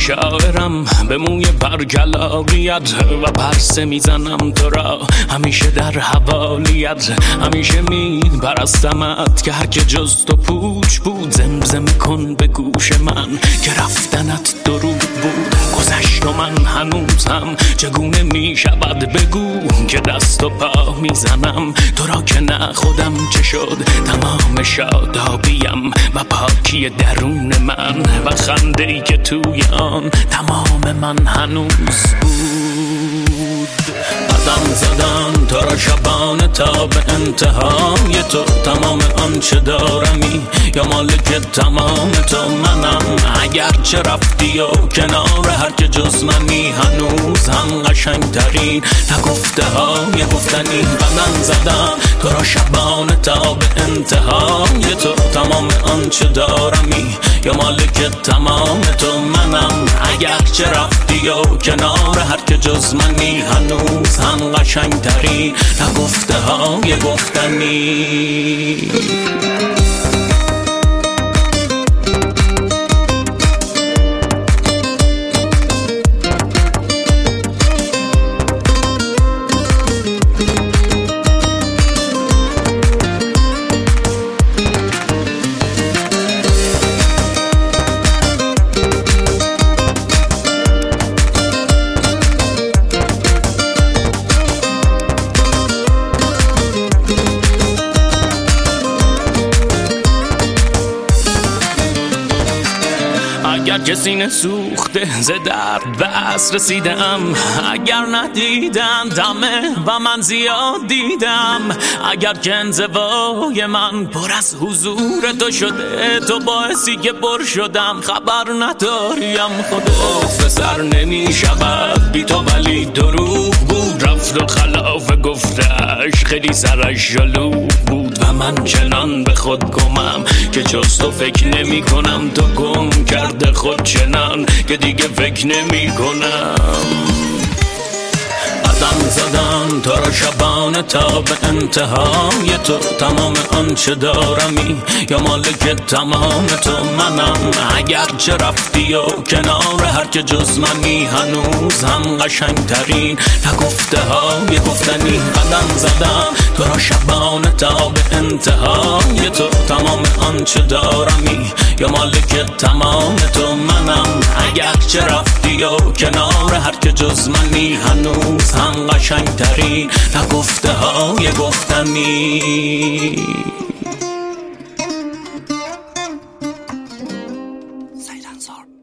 شاعرم به موی برگلاریت و پرسه میزنم تو را همیشه در حوالیت. همیشه میپرستمت که هر که جز تو پوچ بود. زمزمه کن به گوش من که رفتنت دروغ بود. گذشت و من هنوزم چگونه میشود بگو که دست و پا میزنم تو را که نه خودم چه شد. تمام شادابیم و پاکی درون من و خنده‌ای که توی آن تمام من هنوز بود. قدم زدن تو را شبانه تا به انتهای تو. تمام آنچه دارمی یا مالک تمام تو منم. اگرچه رفتی و کنار هر که جز منی هنوز هم قشنگترین نگفته های گفتنی. قدم زدن تو را شبانه تا به انتهای تو. تمام آنچه دارمی یا مالک تمام تو منم. اگرچه رفتی و کنار هر که جز منی هنوز هم قشنگترین نگفته های گفتنی. اگر که سینه سوخته ز درد بس رسیدم. اگر ندیدن دمه و من زیاد دیدم. اگر که انزوای من پر از حضور تو شده تو باعثی که پر شدم. خبر نداریم خدا سر نمی شود بی تو ولی دروغ بود. رفت و خلاف گفتش خیلی سرش جلو بود و من چنان به خود گمم که جز تو فکر نمی کنم. تو گم کرده خود چنان که دیگه فکر نمی کنم. قدم زدن تو را شبانه تا به انتهای تو. تمام آنچه دارمی یا مالک تمام تو منم. اگرچه رفتی و کنار هر که جز منی هنوز هم قشنگترین نگفته های گفتنی. قدم زدن تو را شبانه تا به انتهای تو. تمام آنچه دارمی یا مالک تمام تو منم. اگرچه رفتی و کنار هر که جز منی هنوز هم قشنگترین نگفته های گفتنی.